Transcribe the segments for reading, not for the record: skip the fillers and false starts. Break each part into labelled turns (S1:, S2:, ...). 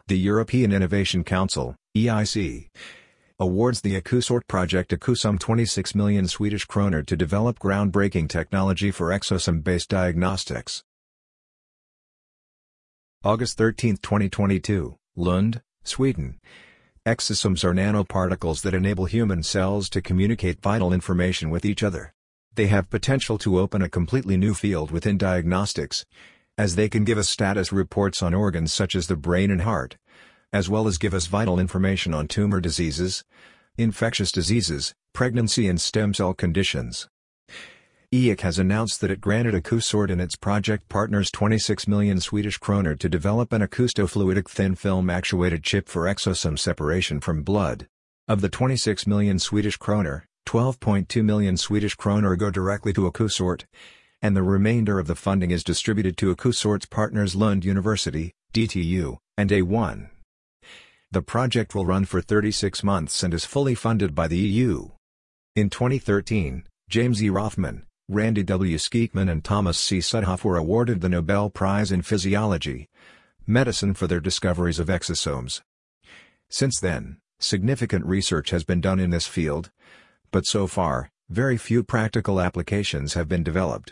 S1: The European Innovation Council (EIC) awards the Ecosort project Ecosum 26 million Swedish kronor to develop groundbreaking technology for exosome-based diagnostics. August 13, 2022, Lund, Sweden. Exosomes are nanoparticles that enable human cells to communicate vital information with each other. They have potential to open a completely new field within diagnostics, as they can give us status reports on organs such as the brain and heart, as well as give us vital information on tumor diseases, infectious diseases, pregnancy and stem cell conditions. EIC has announced that it granted Ecosort and its project partners 26 million Swedish kronor to develop an acoustofluidic thin-film actuated chip for exosome separation from blood. Of the 26 million Swedish kronor, 12.2 million Swedish kronor go directly to Ecosort, and the remainder of the funding is distributed to Ecosort's partners Lund University, DTU, and A1. The project will run for 36 months and is fully funded by the EU. In 2013, James E. Rothman, Randy W. Skeekman and Thomas C. Sudhoff were awarded the Nobel Prize in Physiology, Medicine for their discoveries of exosomes. Since then, significant research has been done in this field, but so far, very few practical applications have been developed.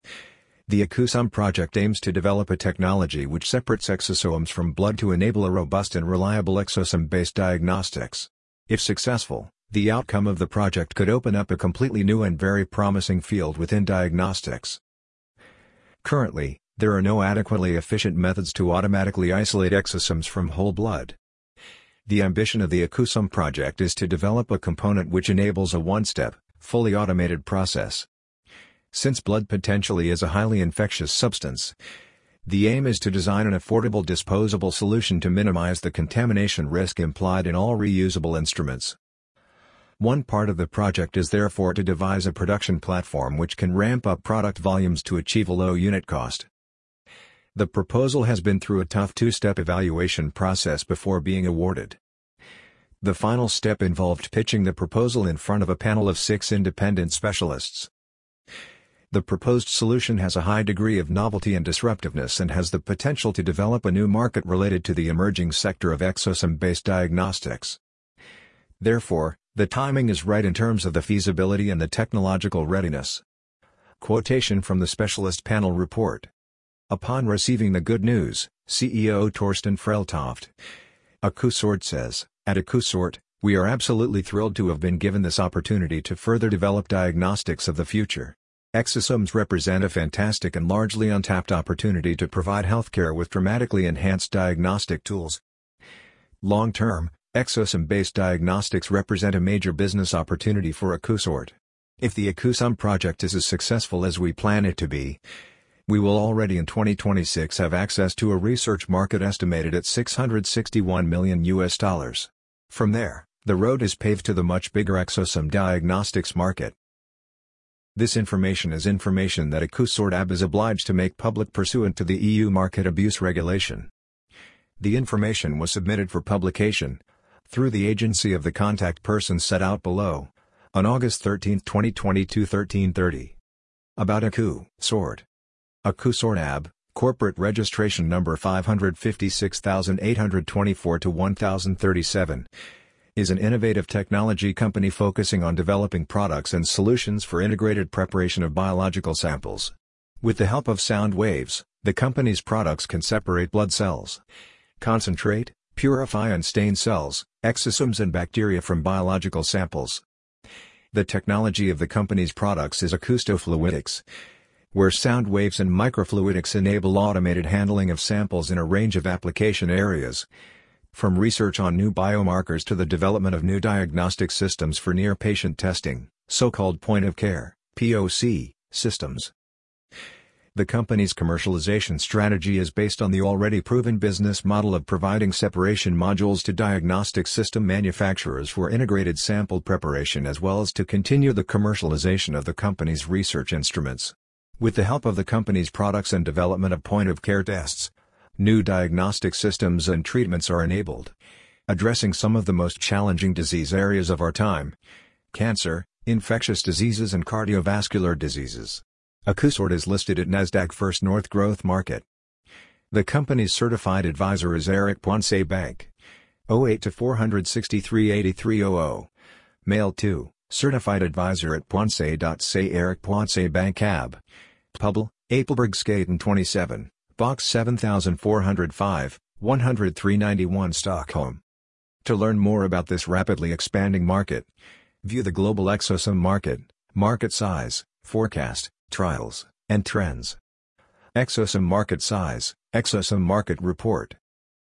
S1: The Ecosum project aims to develop a technology which separates exosomes from blood to enable a robust and reliable exosome-based diagnostics. If successful, the outcome of the project could open up a completely new and very promising field within diagnostics. Currently, there are no adequately efficient methods to automatically isolate exosomes from whole blood. The ambition of the Ecosum project is to develop a component which enables a one-step, fully automated process. Since blood potentially is a highly infectious substance, the aim is to design an affordable disposable solution to minimize the contamination risk implied in all reusable instruments. One part of the project is therefore to devise a production platform which can ramp up product volumes to achieve a low unit cost. The proposal has been through a tough two-step evaluation process before being awarded. The final step involved pitching the proposal in front of a panel of 6 independent specialists. The proposed solution has a high degree of novelty and disruptiveness and has the potential to develop a new market related to the emerging sector of exosome-based diagnostics. Therefore, the timing is right in terms of the feasibility and the technological readiness. Quotation from the specialist panel report. Upon receiving the good news, CEO Torsten Freltoft, Ecosort says, "At Ecosort, we are absolutely thrilled to have been given this opportunity to further develop diagnostics of the future. Exosomes represent a fantastic and largely untapped opportunity to provide healthcare with dramatically enhanced diagnostic tools. Long-term, exosome-based diagnostics represent a major business opportunity for Ecosort. If the Ecosum project is as successful as we plan it to be, we will already in 2026 have access to a research market estimated at $661 million. From there, the road is paved to the much bigger exosome diagnostics market." This information is information that Ecosort AB is obliged to make public pursuant to the EU Market Abuse Regulation. The information was submitted for publication, through the agency of the contact person set out below, on August 13, 2022 13:30. About Ecosort. Ecosort AB, corporate registration number 556,824-1037. Is an innovative technology company focusing on developing products and solutions for integrated preparation of biological samples. With the help of sound waves, the company's products can separate blood cells, concentrate, purify and stain cells, exosomes and bacteria from biological samples. The technology of the company's products is acoustofluidics, where sound waves and microfluidics enable automated handling of samples in a range of application areas, from research on new biomarkers to the development of new diagnostic systems for near-patient testing, so-called point-of-care (POC) systems. The company's commercialization strategy is based on the already proven business model of providing separation modules to diagnostic system manufacturers for integrated sample preparation as well as to continue the commercialization of the company's research instruments. With the help of the company's products and development of point-of-care tests, new diagnostic systems and treatments are enabled, addressing some of the most challenging disease areas of our time: cancer, infectious diseases and cardiovascular diseases. Ecosort is listed at Nasdaq First North Growth Market. The company's certified advisor is Eric Poinsett Bank. 08 to 463 8300. Mail to Certified Advisor at Poinsett.ca. Eric Poinsett Bank AB. Publ, Apelbergskaten 27, Box 7405, 10391 Stockholm. To learn more about this rapidly expanding market, view the global exosome market size, forecast, trials, and trends. Exosome market size, Exosome Market Report.